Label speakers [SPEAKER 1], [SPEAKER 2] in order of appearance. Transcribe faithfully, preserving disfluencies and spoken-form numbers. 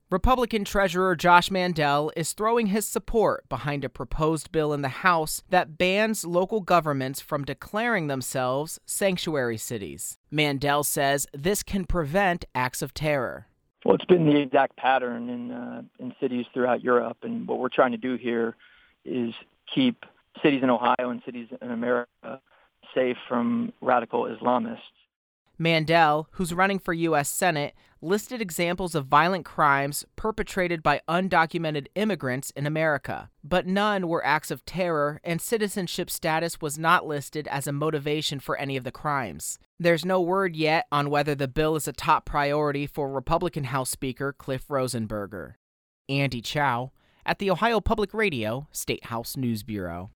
[SPEAKER 1] Republican Treasurer Josh Mandel is throwing his support behind a proposed bill in the House that bans local governments from declaring themselves sanctuary cities. Mandel says this can prevent acts of terror.
[SPEAKER 2] Well, it's been the exact pattern in uh, in cities throughout Europe, and what we're trying to do here is keep cities in Ohio and cities in America safe from radical Islamists.
[SPEAKER 1] Mandel, who's running for U S Senate, listed examples of violent crimes perpetrated by undocumented immigrants in America, but none were acts of terror, and citizenship status was not listed as a motivation for any of the crimes. There's no word yet on whether the bill is a top priority for Republican House Speaker Cliff Rosenberger. Andy Chow at the Ohio Public Radio State House News Bureau.